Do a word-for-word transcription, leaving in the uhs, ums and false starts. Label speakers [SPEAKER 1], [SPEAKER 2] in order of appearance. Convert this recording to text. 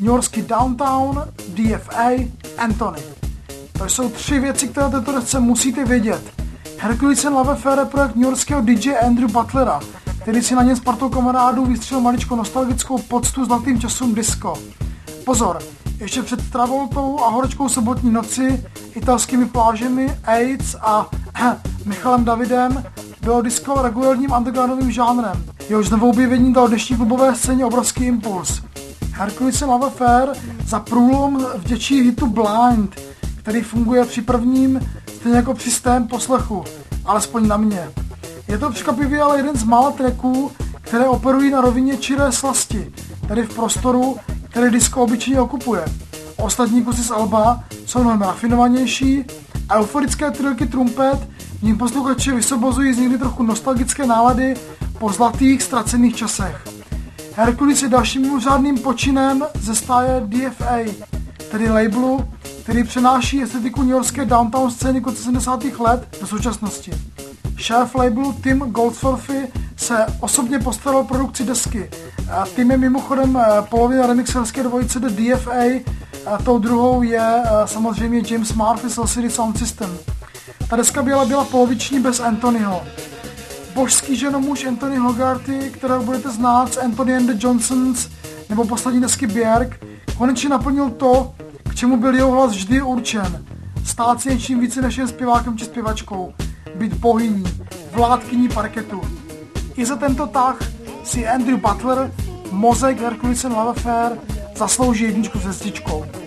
[SPEAKER 1] newyorský Downtown, D F A, Anthony. To jsou tři věci, které této desce musíte vědět. Hercules in Love Affair je projekt newyorského D J Andrew Butlera, který si na něm s partou kamarádů vystřelil maličko nostalgickou poctu zlatým časům disco. Pozor, ještě před Travoltou a horečkou sobotní noci, italskými plážemi, AIDS a Michalem Davidem bylo disco regulárním undergroundovým žánrem. Jehož znovu objevení dal dnešní klubové scéně obrovský impuls. Hercules in Love Affair za průlom vděčí hitu Blind, který funguje při prvním, stejně jako při stém poslechu, alespoň na mě. Je to překvapivě ale jeden z mála tracků, které operují na rovině čiré slasti, tedy v prostoru, který disco obyčejně okupuje. Ostatní kusy z alba jsou mnohem rafinovanější a euforické trilky trumpet v ním posluchači vysobozují z někdy trochu nostalgické nálady po zlatých ztracených časech. Hercules je dalším mimořádným počinem ze stáje D F A, tedy labelu, který přenáší estetiku newyorské downtown scény konce sedmdesátých let do současnosti. Šéf labelu Tim Goldsworthy se osobně postaral o produkci desky. Tim je mimochodem polovina remixerské dvojice The D F A, a tou druhou je samozřejmě James Murphy z L C D Sound System. Ta deska byla, byla poloviční bez Anthonyho. Božský ženomuž Anthony Hogarty, kterého budete znát z Anthony and the Johnsons nebo poslední desky Björk, konečně naplnil to, k čemu byl jeho hlas vždy určen. Stát si něčím více než jen zpěvákem či zpěvačkou. Být bohyní, vládkyní parketu. I za tento tah si Andrew Butler, mozek Hercules in Love Affair, zaslouží jedničku s hvězdičkou.